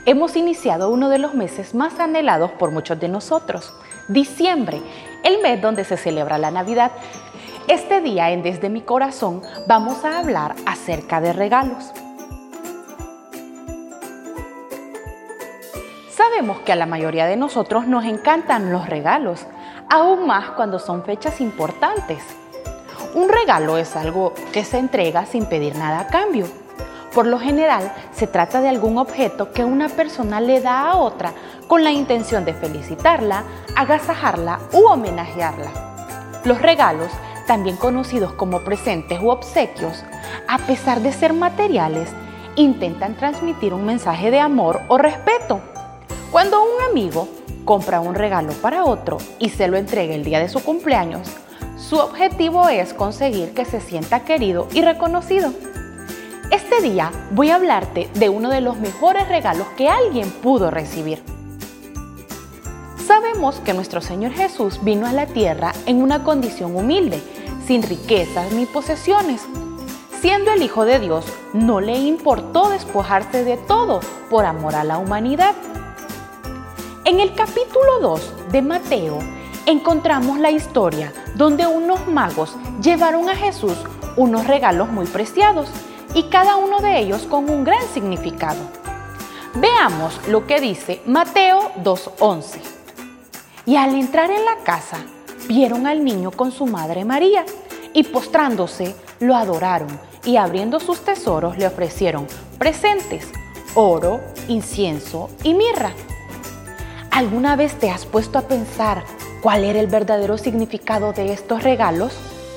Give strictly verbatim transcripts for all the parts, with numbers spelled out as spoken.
hemos iniciado uno de los meses más anhelados por muchos de nosotros, diciembre, el mes donde se celebra la Navidad. Este día en Desde mi Corazón vamos a hablar acerca de regalos. Sabemos que a la mayoría de nosotros nos encantan los regalos, aún más cuando son fechas importantes. Un regalo es algo que se entrega sin pedir nada a cambio. Por lo general, se trata de algún objeto que una persona le da a otra con la intención de felicitarla, agasajarla u homenajearla. Los regalos, también conocidos como presentes u obsequios, a pesar de ser materiales, intentan transmitir un mensaje de amor o respeto. Cuando un amigo compra un regalo para otro y se lo entrega el día de su cumpleaños, su objetivo es conseguir que se sienta querido y reconocido. Este día voy a hablarte de uno de los mejores regalos que alguien pudo recibir. Sabemos que nuestro Señor Jesús vino a la tierra en una condición humilde, sin riquezas ni posesiones. Siendo el Hijo de Dios, no le importó despojarse de todo por amor a la humanidad. En el capítulo dos de Mateo encontramos la historia donde unos magos llevaron a Jesús unos regalos muy preciados y cada uno de ellos con un gran significado. Veamos lo que dice Mateo dos once. Y al entrar en la casa, vieron al niño con su madre María y postrándose lo adoraron y abriendo sus tesoros le ofrecieron presentes, oro, incienso y mirra. ¿Alguna vez te has puesto a pensar cuál era el verdadero significado de estos regalos?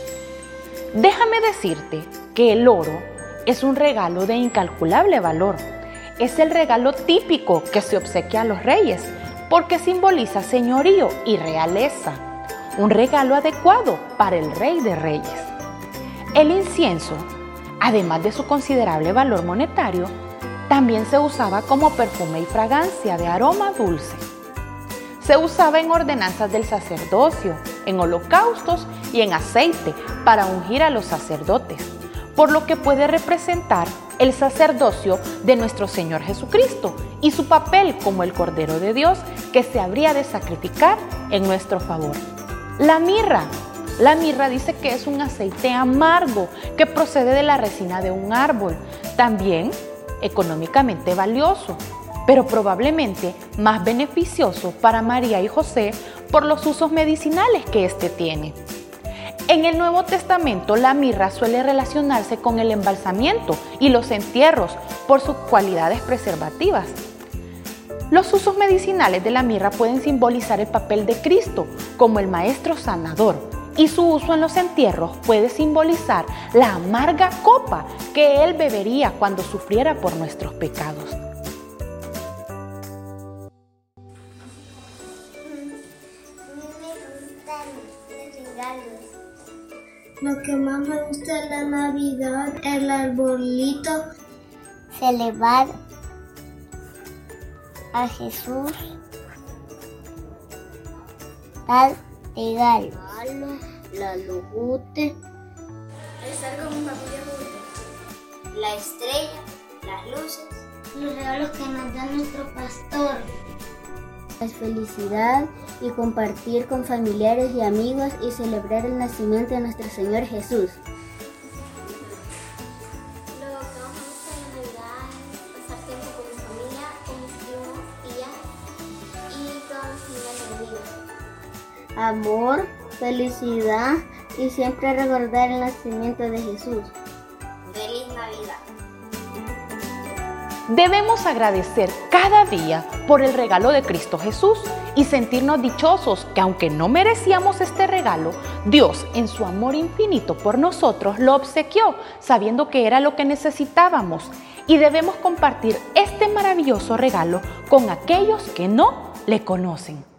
Déjame decirte que el oro es un regalo de incalculable valor. Es el regalo típico que se obsequia a los reyes porque simboliza señorío y realeza. Un regalo adecuado para el Rey de Reyes. El incienso, además de su considerable valor monetario, también se usaba como perfume y fragancia de aroma dulce. Se usaba en ordenanzas del sacerdocio, en holocaustos y en aceite para ungir a los sacerdotes, por lo que puede representar el sacerdocio de nuestro Señor Jesucristo y su papel como el Cordero de Dios que se habría de sacrificar en nuestro favor. La mirra. La mirra dice que es un aceite amargo que procede de la resina de un árbol, también económicamente valioso, pero probablemente más beneficioso para María y José por los usos medicinales que éste tiene. En el Nuevo Testamento, la mirra suele relacionarse con el embalsamiento y los entierros por sus cualidades preservativas. Los usos medicinales de la mirra pueden simbolizar el papel de Cristo como el Maestro sanador, y su uso en los entierros puede simbolizar la amarga copa que Él bebería cuando sufriera por nuestros pecados. Lo que más me gusta de la Navidad, el arbolito, celebrar a Jesús, dar regalos, la lujute, estar con mi familia juntos, la estrella, las luces, los regalos que nos da nuestro pastor. La felicidad y compartir con familiares y amigos y celebrar el nacimiento de nuestro Señor Jesús. Lo que más me gusta de la Navidad es pasar tiempo con mi familia, con mis primos, tías y toda mi familia reunida. Amor, felicidad y siempre recordar el nacimiento de Jesús. ¡Feliz Navidad! Debemos agradecer cada día por el regalo de Cristo Jesús y sentirnos dichosos que aunque no merecíamos este regalo, Dios en su amor infinito por nosotros lo obsequió, sabiendo que era lo que necesitábamos. Y debemos compartir este maravilloso regalo con aquellos que no le conocen.